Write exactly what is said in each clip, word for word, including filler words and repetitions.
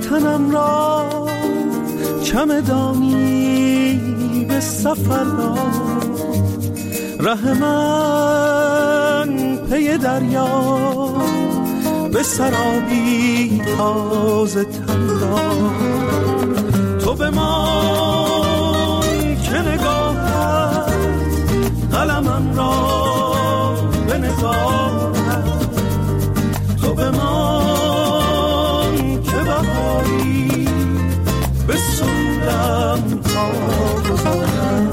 وطنم را چمدانی به سفر داد، ره من پی دریا به سرابی تازه تن داد. تو به من که نگاهت قلمم را به نگاهت، تو به من که بهاری به سودم تا گذارم.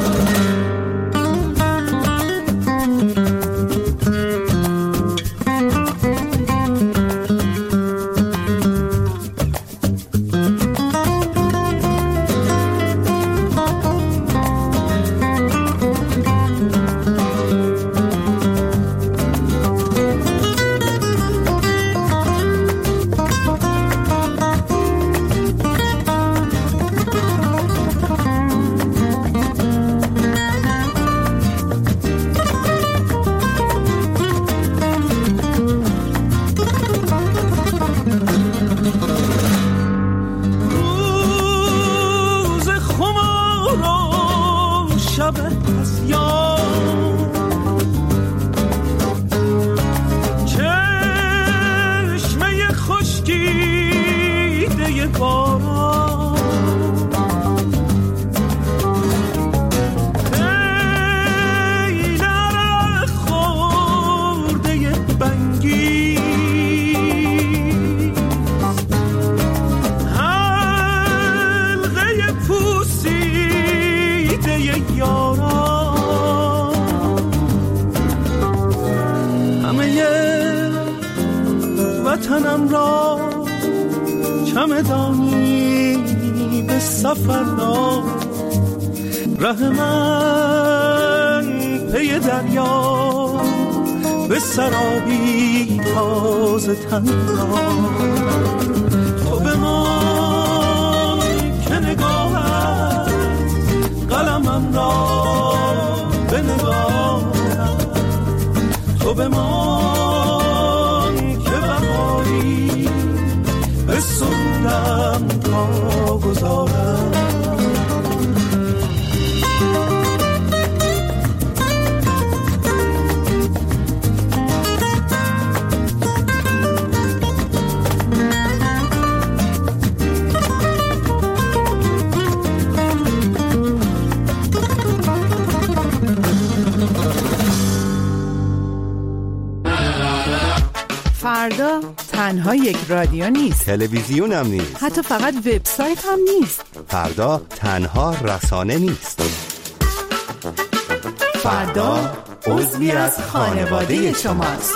وطنم را چمدانی به سفر داد، ره من پی دریا به سرابی تازه تن داد. تو به من که نگاهت قلمم را به نگاهت، تو به من که بهاری به سودم تا گذارم. فردا تنها یک رادیو نیست، تلویزیون هم نیست، حتی فقط وبسایت هم نیست. فردا تنها رسانه نیست. فردا عضوی از خانواده شماست.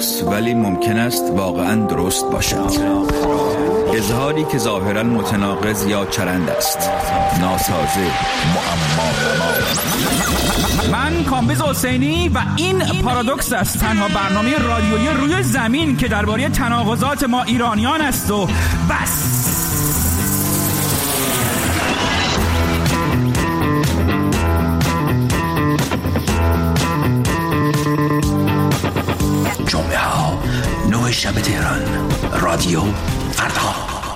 است ولی ممکن است واقعاً درست باشد. اظهاری که ظاهراً متناقض یا چرند است، ناسازه، معما. من کامبیز حسینی و این پارادوکس است، تنها برنامه رادیویی روی زمین که درباره تناقضات ما ایرانیان است و بس. جمعه ها نه شب تهران، رادیو فردا.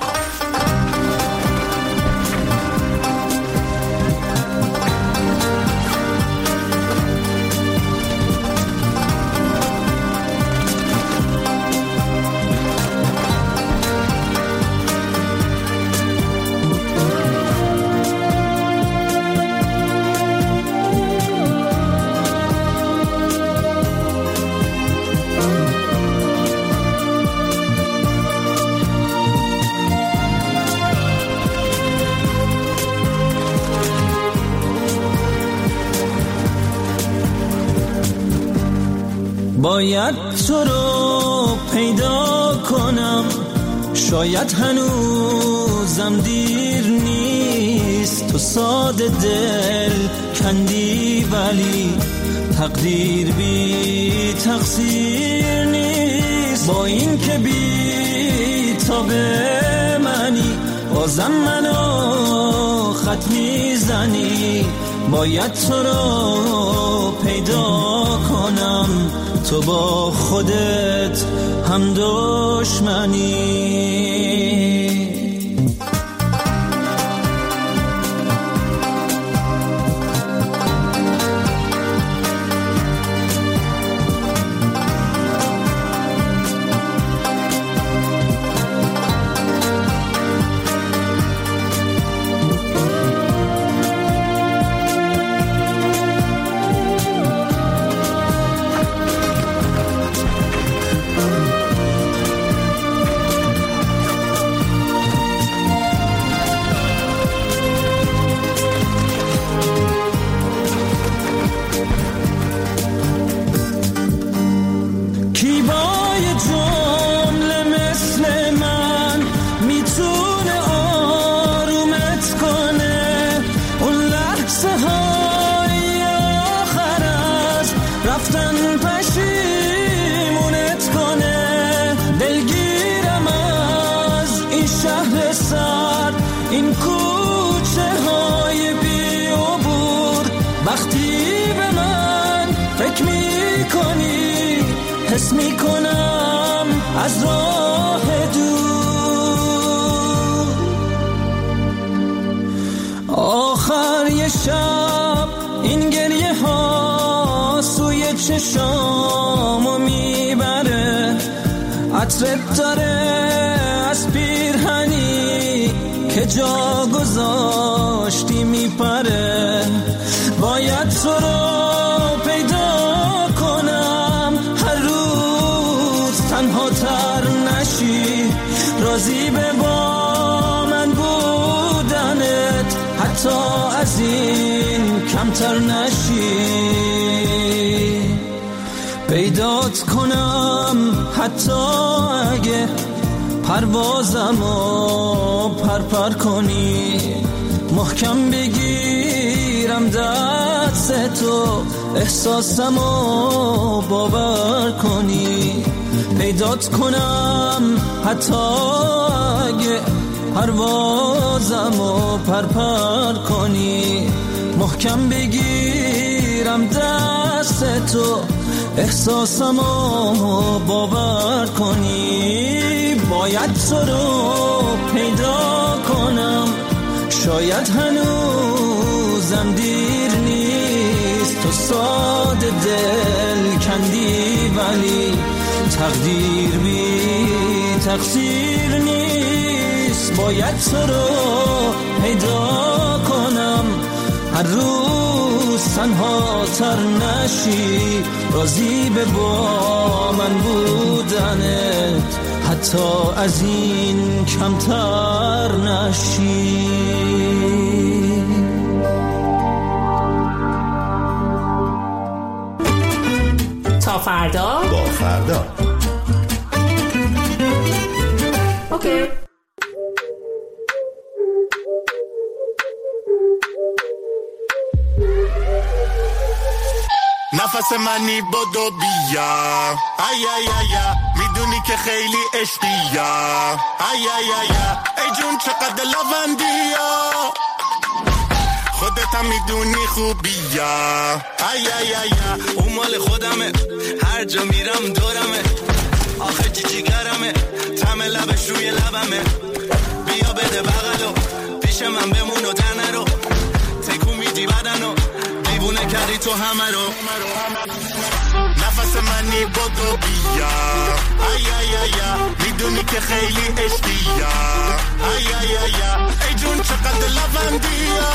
باید تو رو پیدا کنم، شاید هنوزم دیر نیست. تو ساده دل کندی ولی تقدیر بی تقصیر نیست. با این که بی تاب منی بازم منو خط میزنی. باید تو رو پیدا کنم، تو با خودت هم دشمنی. حس میکنم از راه دور آخر یه شب این گریه ها سوی چشامو میبره. عطرت داره از پیرهنی که جا گذاشتی میپره. باید تو رو پیدا کنم، هر روز تنها تر نشی. راضی به با من بودنت، حتی از این کمتر نشی. پیدات کنم حتی اگه پروازمو پرپر کنی. محکم بگیرم دست تو، احساسمو باور کنی. پیدات کنم حتی اگه پروازمو پرپر کنی. محکم بگیرم دست تو، احساسمو باور کنی. باید تو رو پیدا کنم، شاید هنوزم دیر نیست. تو ساده دل کندی ولی تقدیر بی تقصیر نیست. باید تو رو پیدا کنم، هر روز تنها تر نشی. راضی به با من بودنت، حتی از این کمتر نشی. تا فردا با فردا اوکی. نفس منی بدو بیا ای ای ای میدونی که خیلی عشقیا ای ای ای ای جون چقدر لوندیا خودت هم میدونی خوبیا ای ای ای اون مال خودمه هر جا میرم دورمه آخه جی جیگرمه طعم لبش روی لبمه بیا بده بغلو پیش من بمون و در نرو تکون میدی بدنو دیوونه کردی تو همه رو نفس منی بدو بیا ای ای ای میدونی که خیلی عشقیا ای ای ای ای جون چقدر لوندیا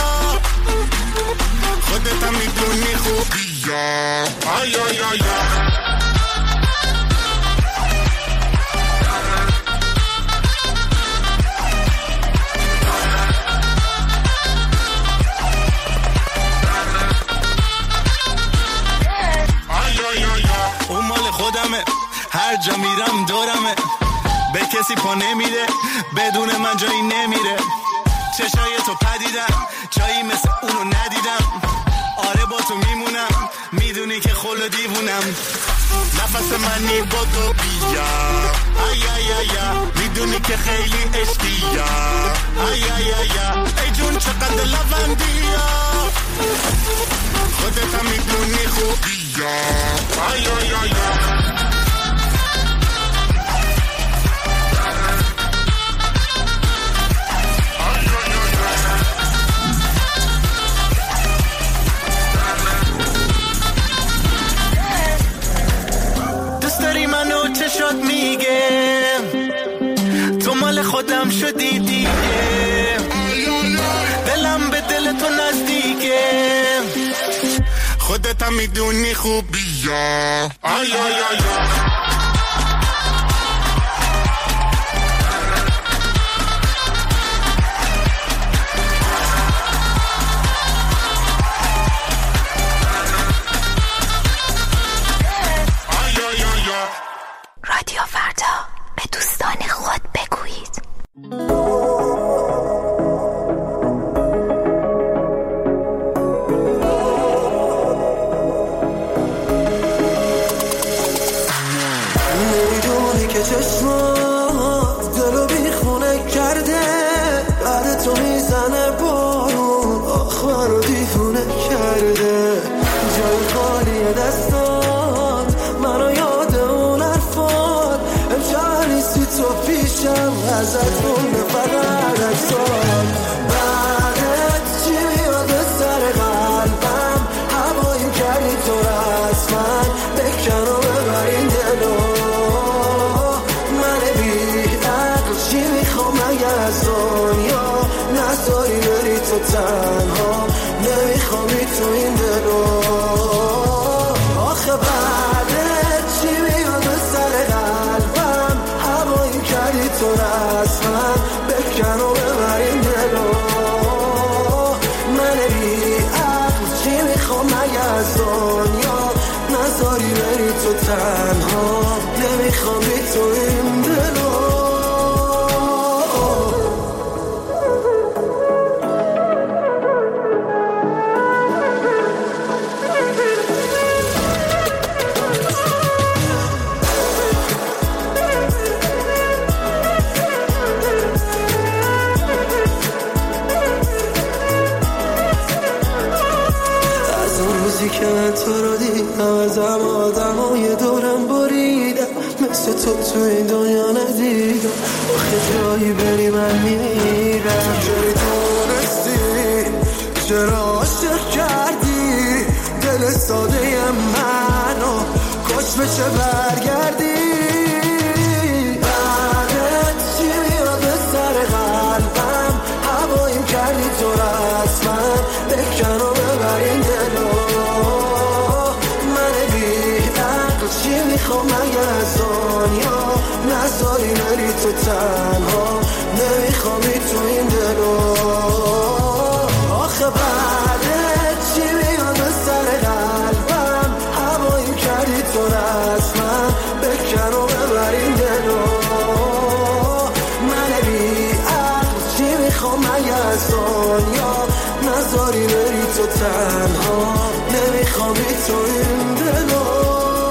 خودت هم میدونی خوبیا ای ای ای اون مال خودمه هر جا میرم دورمه به کسی پا نمیده بدون من جایی نمیره چشای تو پدیدم جایی مثل اونو ندیدم آره با تو میمونم میدونی که خلو دیوونم نفس منی بدو بیا ای ای ای میدونی که خیلی عشقیا ای ای ای ای جون چقدر لوندیا خودت هم میدونی خوبیا ای ای ای منو چشات میگه تو مال خودم شدی دیگه دلم به دل تو نزدیکه خودت هم میدونی خوبیا آی آی آی رادیو فردا به دوستان خود بگویید. نمیدونی که چشمات دلو بیخونه کرده بعد تو میزنه بارون آخ منو دیوونه کرده جای خالی دستات منو یاد اون حرفات امشب نیستی تو پیشم ازت مونده فقط اکسات بعدت چی میاد سر قلبم هوایی کردی تو رسمن بکن و ببر این دلو من بی عقل چی میخوام اگه از دنیا نذاری بری تو تنها نمیخوامی تو این دلو آخه بعدت چی میاد سر قلبم هوایی کردی تو رسمن بکن و ببر این دلو من بی عقل چی میخوام اگه از دنیا نذاری بری تو تنها نمیخوامی تو این دلو که من تو رو دیدم ازم آدم و یه دورم بریدم مثل تو تو این دنیا ندیدم آخه جایی بری من میرم چرا دونستی چرا عاشق کردی دل ساده منو کاش بشه برگردی بعدت چی میاد سر قلبم هواییم کردی تو رسمن بکن و ببر این دلو چی میخوام اگه از دنیا نذاری بری تو تنها نمیخوامی تو این دلو آخه بعدت چی میاد سر قلبم هوایی کردی تو رسمن بکن و ببر این دلو من ثانیا نذاری بری تو تنها نمیخوابی تو این دلا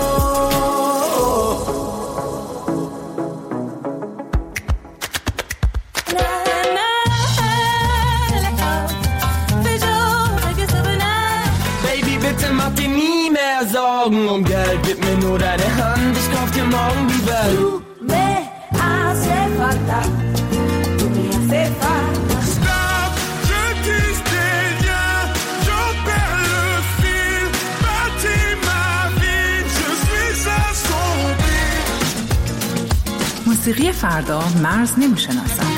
Sorgen und Geld, gib mir nur deine Hand, ich kauf dir morgen die Welt. Du me hace falta, tu me hace falta. Stop, je dis rien, je perds le fil, bâtis ma vie, je suis assombri. موسیقی فردا مرز نمیشناسم.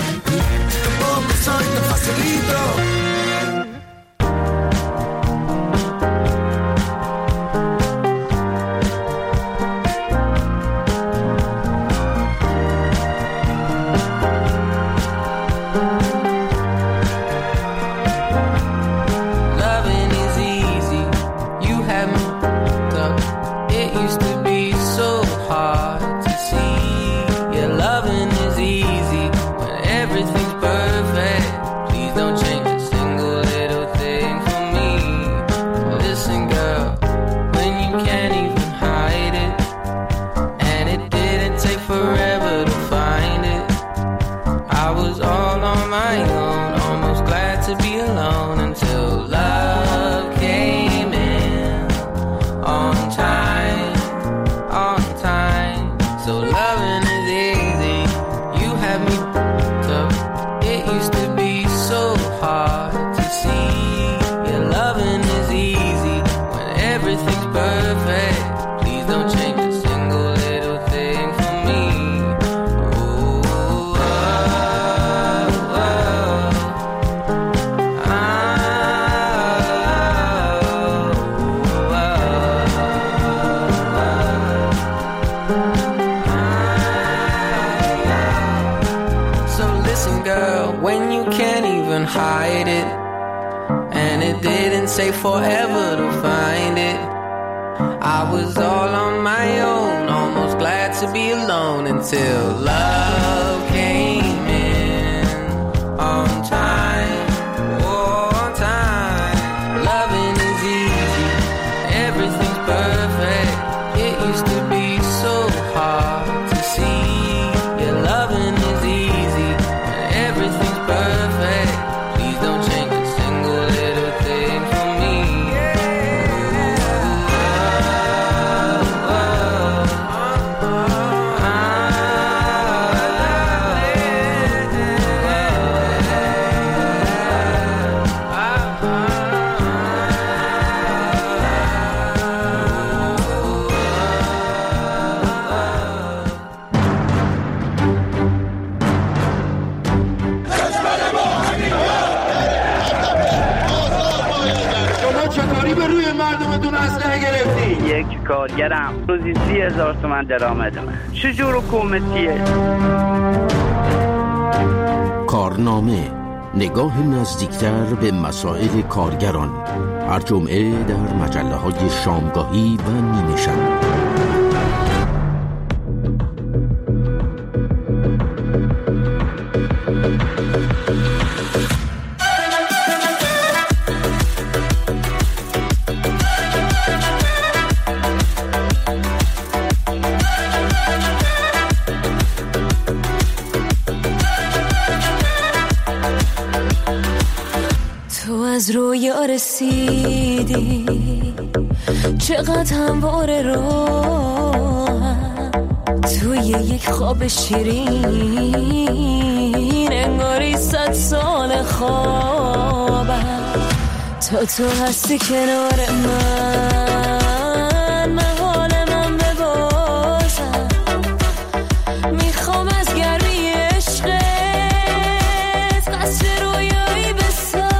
Forever to find it. I was all on my own, almost glad to be alone until love came in on time, oh, on time. Loving is easy, everything's perfect. It used to be so hard to see. Yeah, loving is easy when everything's perfect. Please don't change a single little thing for me. یک کارگرم روزی سی هزار تومن درآمد من چجور حکومتیه؟ کارنامه، نگاه نزدیکتر به مسائل کارگران، هر جمعه در مجله های شامگاهی و نیمه شب. از رویا رسیدی چقدر همواره راهم توی یک خواب شیرین انگاری صد سال خوابم تا تو هستی کنار من من حال من ببازم میخوام از گرمی عشقت قصر رویایی بسازم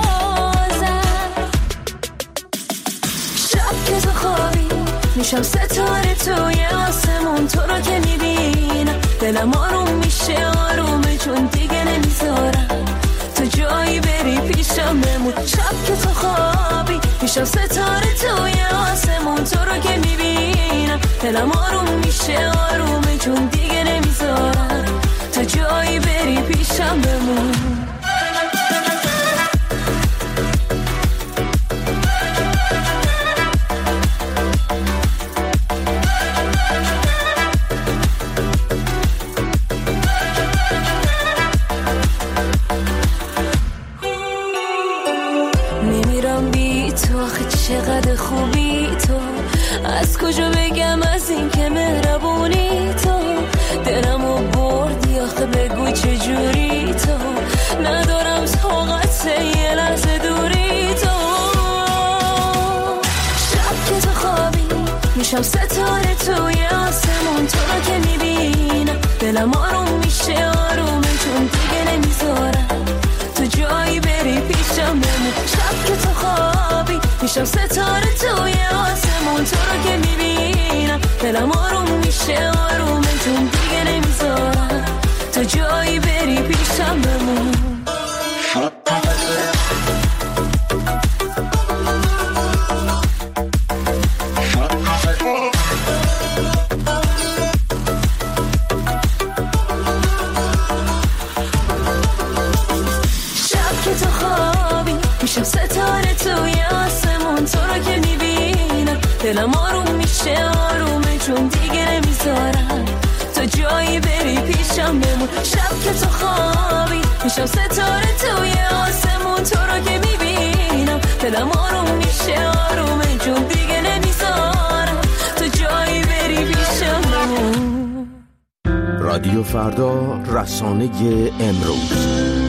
میشم ستاره توی آسمون تو رو که میبینم دلم آروم میشه آرومه چون دیگه نمیذارم تو جایی بری پیشم بمون شب که تو خوابی میشم ستاره توی آسمون تو رو که میبینم دلم آروم میشه آرومه چون دیگه نمیذارم تو جایی بری پیشم بمون چقدر خوبی تو، از کجا بگم از این که مهربونی تو، دلمو بردی آخه بگو چجوری تو، ندارم طاقت یه لحظه دوری تو. شب که تو خوابی میشم ستاره توی آسمون، تو رو که میبینم دلم آروم میشه آرومه، چون دیگه نمیذارم تو جایی بری پیشم بمون. شب که تو خوابی میشم ستاره توی آسمون، تو رو که میبینم دلم آروم میشه آرومه، چون دیگه نمیذارم تو جایی بری پیشم بمون. میشم ستاره توی آسمون، تو رو که میبینم دلم آروم میشه آرومه، چون دیگه نمیذارم تو جایی بری پیشم بمون. شب که تو خوابی میشم ستاره توی آسمون، تو رو که میبینم دلم آروم میشه آرومه، چون دیگه نمیذارم تو جایی بری پیشم بمون. رادیو فردا، رسانه امروز.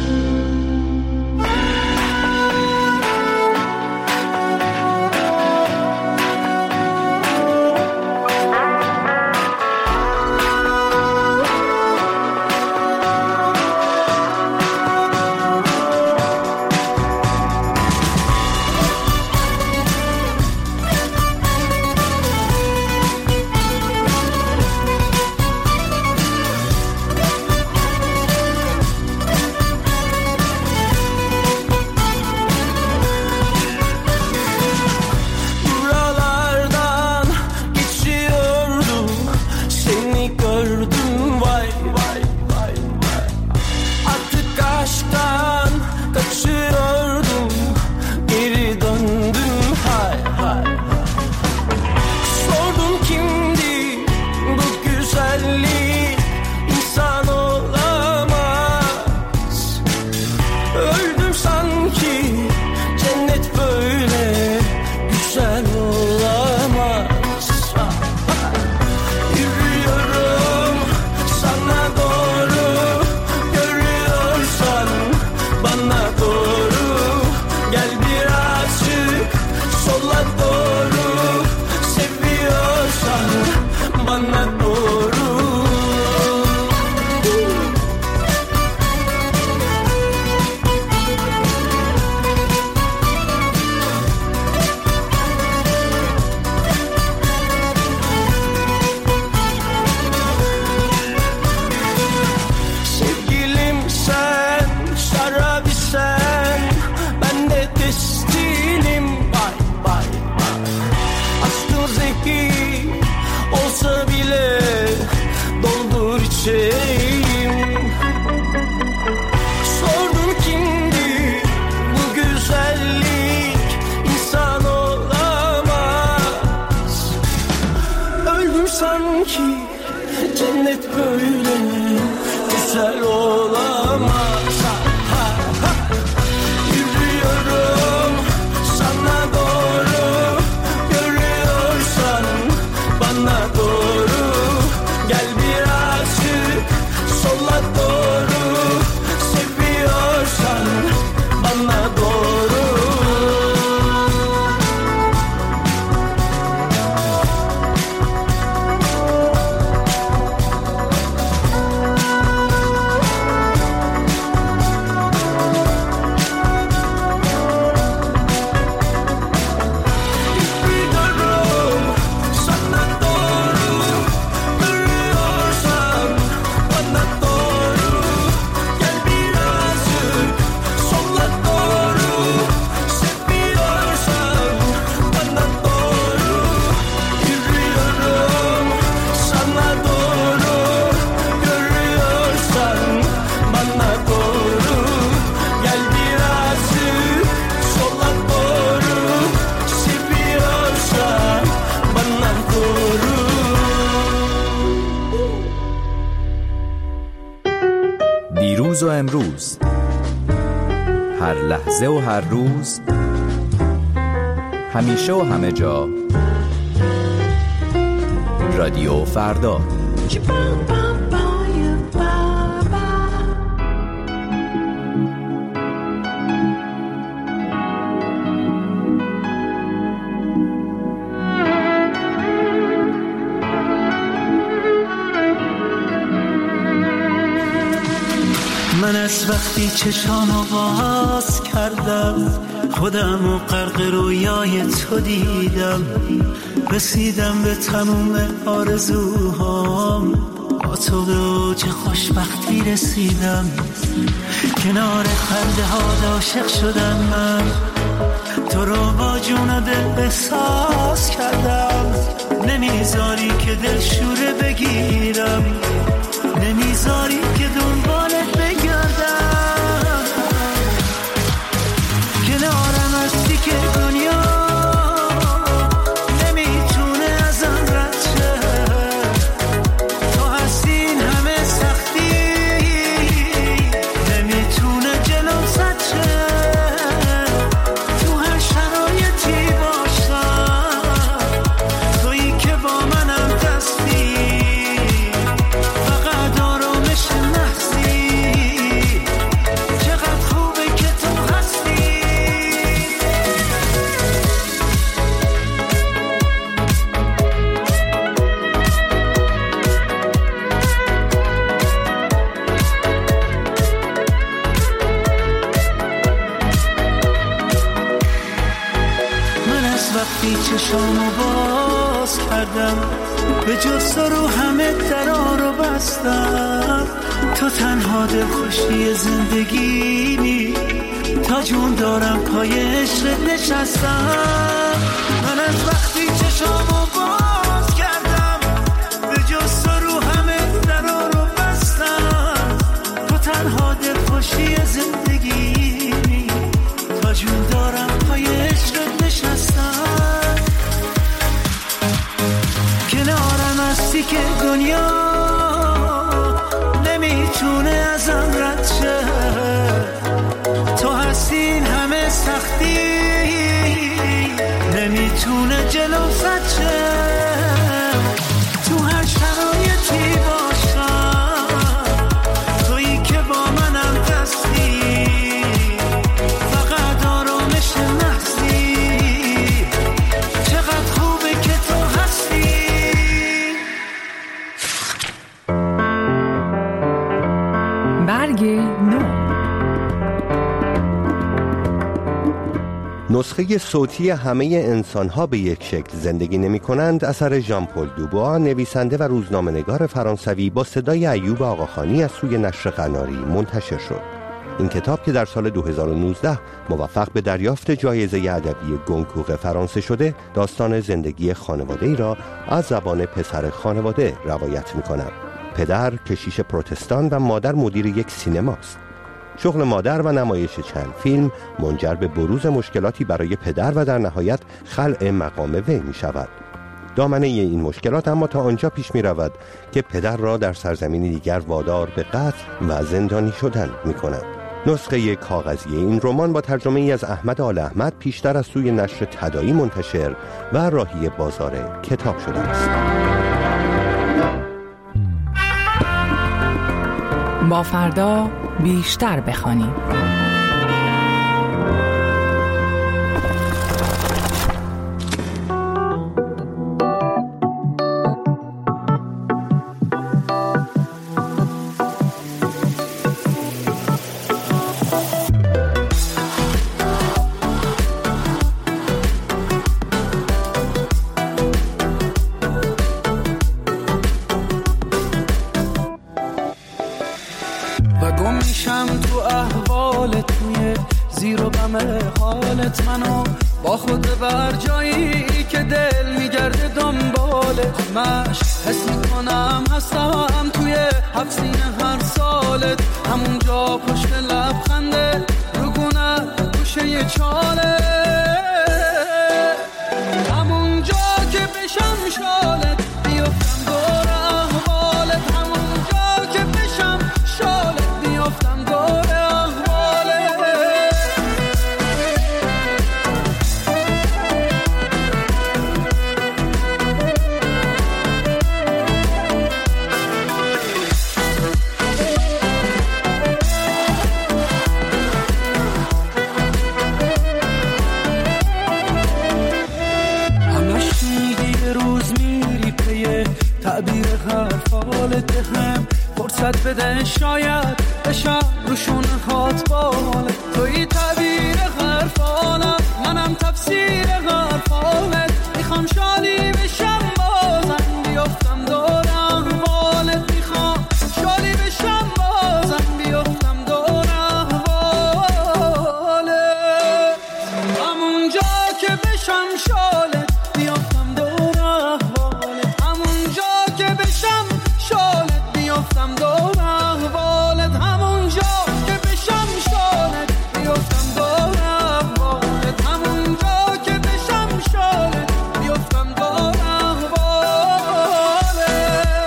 دیروز و امروز، هر لحظه و هر روز، همیشه و همه جا. رادیو فردا. من از وقتی چشامو باز کردم خودم و غرق رویای تو دیدم، رسیدم به تموم آرزوهام، با تو به اوج خوشبختی رسیدم، کنار خنده ها عاشق شدم من، تو رو با جون و دل احساس کردم، نمیذاری که دل شوره بگیرم، نمیذاری که دنبالت بگردم، کنارم هستی که دنیا نمیتونه ازم رد شه، تو هستی این همه سختی نمیتونه جلو زد شه، تو هر شرایطی باشم تویی که با منم دستی، فقط آرامش نحسی، چقدر خوبه که تو هستی. من از وقتی چشامو باز کردم به جز تو رو همه درا رو بستم، تو تنها دل خوشی زندگیمی، تا جون دارم پای عشقت نشستم، من از وقتی چشامو باز کردم به جز تو رو همه درا رو بستم، تو تنها دل خوشی زندگیمی، تا جون دارم پای عشقت نشستم، کنارم هستی که دنیا نمیتونه ازم رد شه، تو هستی این همه سختی نمیتونه جلو زد شه، تو هر شرایطی باشم تویی که با منم دستی، فقط آرامش نحسی، چقدر خوبه که تو هستی. برگ نو. نسخه صوتی همه انسان‌ها به یک شکل زندگی نمی‌کنند اثر ژان پل دوبوا، نویسنده و روزنامه‌نگار فرانسوی، با صدای ایوب آقاخانی از سوی نشر قناری منتشر شد. این کتاب که در سال دو هزار و نوزده موفق به دریافت جایزه ادبی گونکوغ فرانسه شده، داستان زندگی خانواده‌ای را از زبان پسر خانواده روایت می‌کند. پدر کشیش پروتستان و مادر مدیر یک سینماست. شغل مادر و نمایش چند فیلم منجر به بروز مشکلاتی برای پدر و در نهایت خلع مقام وی می شود. دامنه این مشکلات اما تا آنجا پیش می رود که پدر را در سرزمینی دیگر وادار به قتل و زندانی شدن می کند. نسخه کاغذی این رمان با ترجمه ای از احمد آل احمد پیشتر از سوی نشر تداعی منتشر و راهی بازار کتاب شده است. با فردا بیشتر بخوانیم. حالت منو با خود بر جایی که دل میگرده دنبالت، مش حس میکنم هستم توی حبسین هر سالت، همونجا پشت لبخنده رو گونه گوشه چاله، همونجا که بشم شالت بیفتم دور احوالت، همونجا که بشم شالت بیفتم دور احوالت. فرصت بده شاید بشم روشون هات باله. توی تعبیر غرفانم منم تفسیر غرفانت. میخوام شالی بشم بازم بیفتم دور احوالت. میخوام شالی بشم بازم بیفتم دور احوالت. همونجا که بشم شالت بیفتم دور احوالت. همونجا که بشم شالت بیفتم دور احوالت. همونجا که بشم شالت بیفتم دور احوالت. همونجا که بشم شالت بیفتم دور احوالت.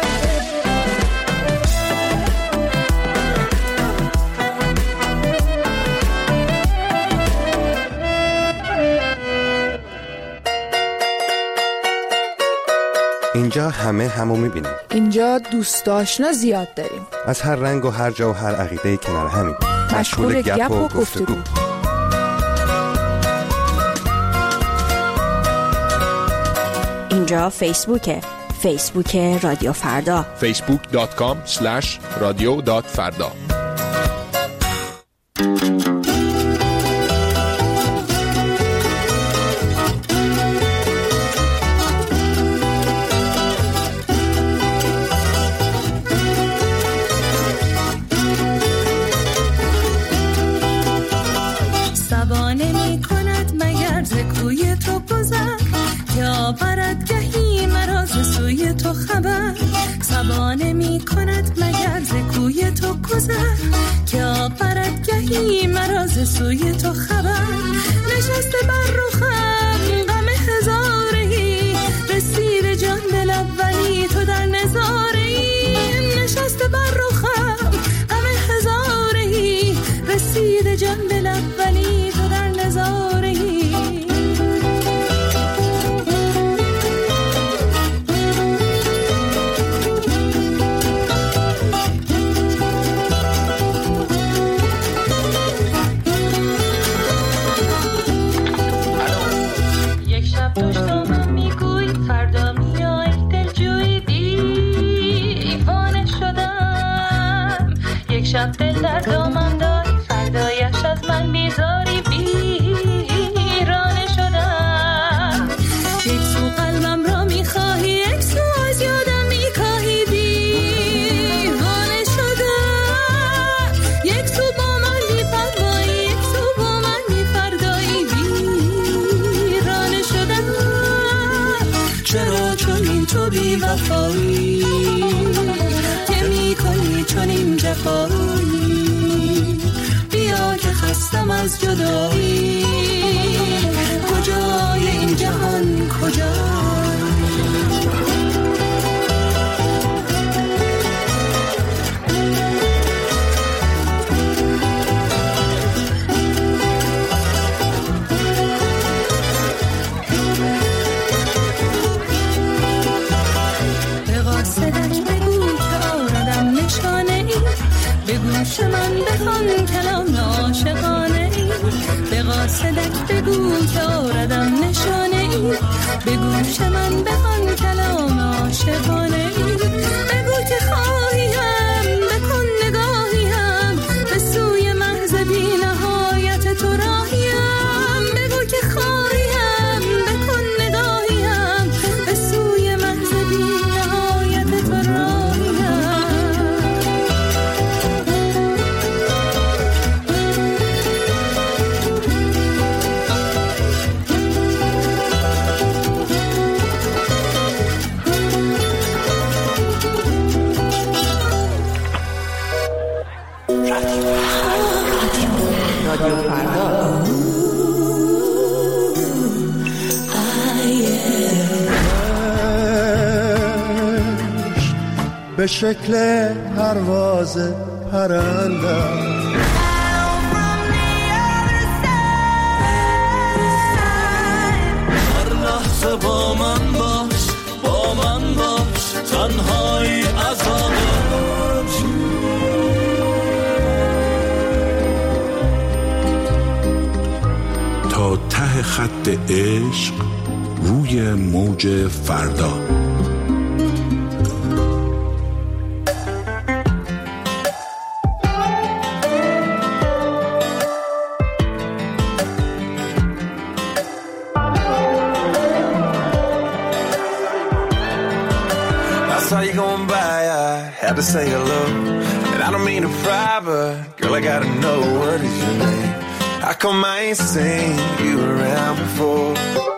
اینجا همه همو میبینیم. اینجا دوست آشنا زیاد داریم، از هر رنگ و هر جا و هر عقیده کنار همین. مشغول گپ و گفتگو. اینجا فیسبوکه، فیسبوک رادیو فردا، فیسبوک دات کام اسلش رادیو دات فردا. سبانه می کند مگر ز کوی تو گذر که آورد گهی مراز سوی تو خبر. نشسته بر رخم غم هزارهی رسید جان دل اولی تو در نظارهی. نشسته بر رخم غم هزارهی رسید جان دل اولی تو در نظارهی. شب دل در دامم داری فردایش از من بیزاری بیرانه شدم. یک سو قلبم را میخواهی یک سو از یادم میکاهی دیوانه شدم. یک سو با من میفرمایی یک سو با من میفردایی بیرانه شدم. چرا چنین تو بی وفایی که میکنی چنین جفایی. بیا که خستم از جدایی. کجای این جهان کجا؟ به قاصدک بگو که آردم نشانه ای. به گوش من بخوان کلام عاشقانه ای. به قاصدک بگو که آردم نشانه ای. به گوش من بخوان کلام عاشقانه ای. بگو که خواهیم بکن نگاهیم به سوی محض بی نهایت تو راهیم. بگو که خواهیم بکن نگاهیم به سوی محض بی نهایت تو راهیم. به شکل پرواز پرنده هر لحظه با من باش با من باش تنهایی عذابه. تا ته خط عشق روی موج فردا. saw you going by, I had to say hello. And I don't mean to pry, but girl, I gotta know, what is your name? How come I ain't seen you around before?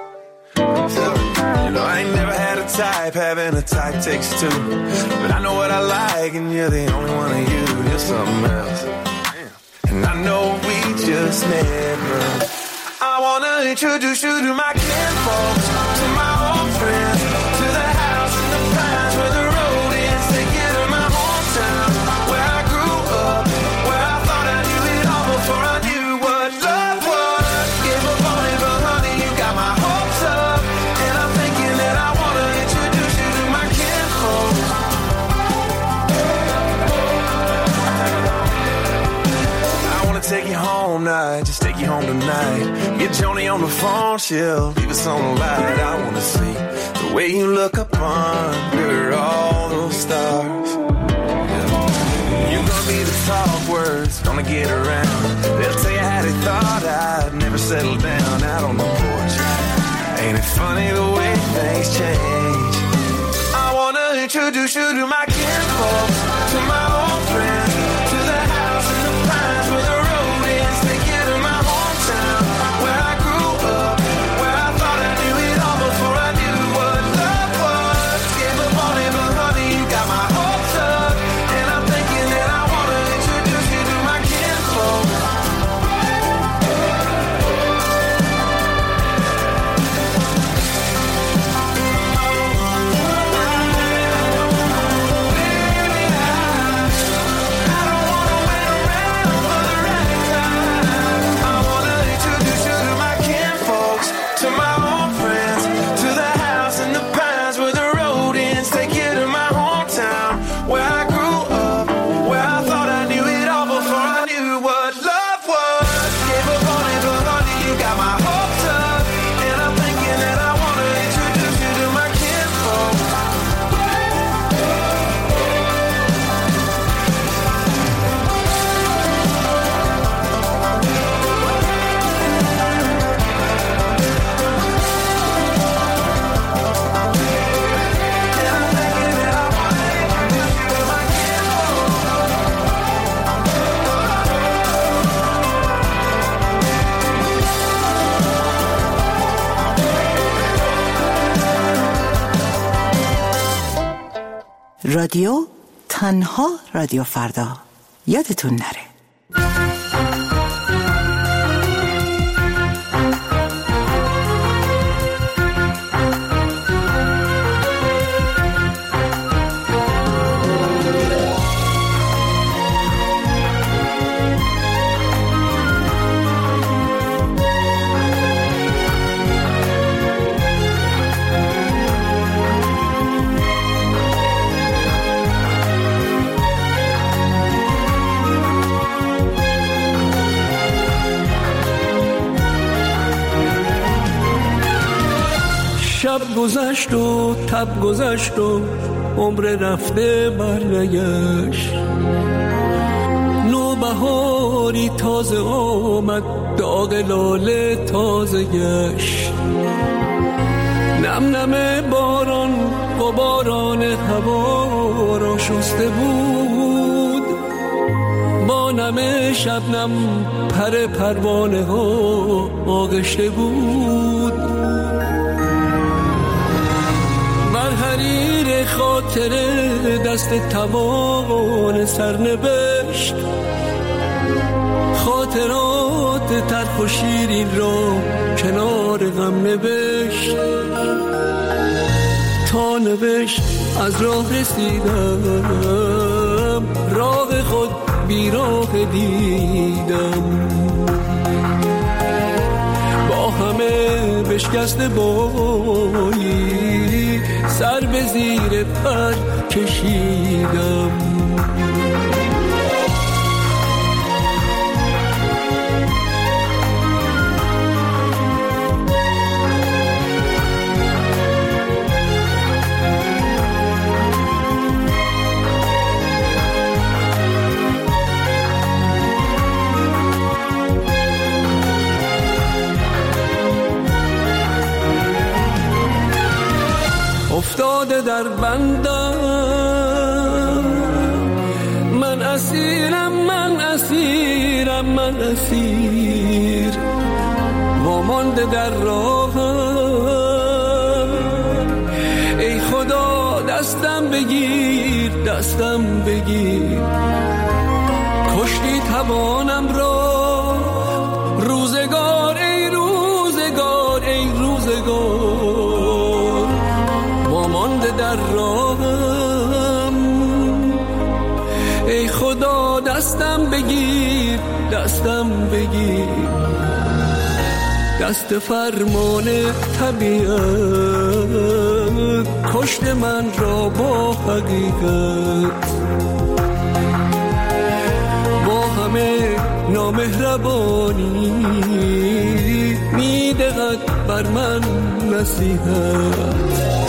You know, I ain't never had a type, having a type takes two. But I know what I like, and you're the only one of you. You're something else. And I know we just never. I wanna introduce you to my kinfolks, to my old friends, to the house in the pines where the road ends. Take you to my hometown, where I grew up, where I thought I knew it all before I knew what love was. Give up on it, but honey, you got my hopes up. And I'm thinking that I wanna introduce you to my kinfolks. I wanna take you home now, just take you home tonight. Get Joni on the phone, she'll leave us on the light. I wanna see the way you look up under all those stars. Yeah. You're gonna be the talk words, gonna get around. They'll tell you how they thought I'd never settle down out on the porch. Ain't it funny the way things change? I wanna introduce you to my kinfolks, to my old friends, to the house in the pines where the road ends. Take you to my hometown, where I grew up, where I thought I knew it all before I knew what love was. Give up on it, but honey, you got my hopes up. And I'm thinking that I wanna introduce you to my kinfolk. رادیو تنها رادیو فردا، یادتون نره. شب گذشت و تب گذشت و عمر رفته برنگشت. نوبهاری تازه آمد، داغ لاله تازه گشت. نم نم باران و باران هوا را شسته بود. با نم شبنم پر پروانه ها آغشته بود. حریر خاطر دست توان سرنوشت، خاطرات تلخ و شیرین را کنار غم نوشت. تا نوشت از راه رسیدم، راه خود بیراه دیدم. با همه بشکسته بایی، سر به زیر پر کشیدم. افتاده در بندم من اسیر وامانده در راهم. ای خدا دستم بگیر دستم بگیر کشتی توانم را روزگار ای روزگار ای روزگار وامانده در راهم. ای خدا دستم بگیر دستم بگیر دست فرمان طبیعت کشت من را با حقیقت با همه نامهربانی میدهد بر من نصیحت.